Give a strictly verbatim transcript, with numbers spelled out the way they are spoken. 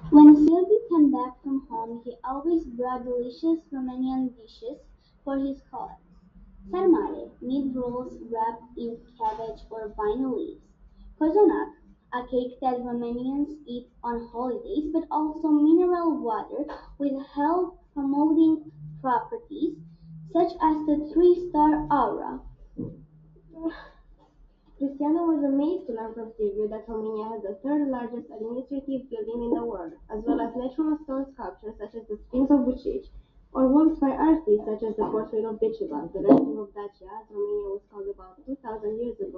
When Sylvie came back from home, he always brought delicious Romanian dishes for his colleagues. Sarmale, meat rolls wrapped in cabbage or vine leaves. Cozonac, a cake that Romanians eat on holidays, but also mineral water with health-promoting properties, such as the three-star aura. Cristiano was amazed to learn from Silvio that Romania has the third largest administrative building in the world, as well as natural stone sculptures such as the Sphinx of Bucic, or works by artists such as the portrait of Decebal, the relative of Dacia, as Romania was called about two thousand years ago.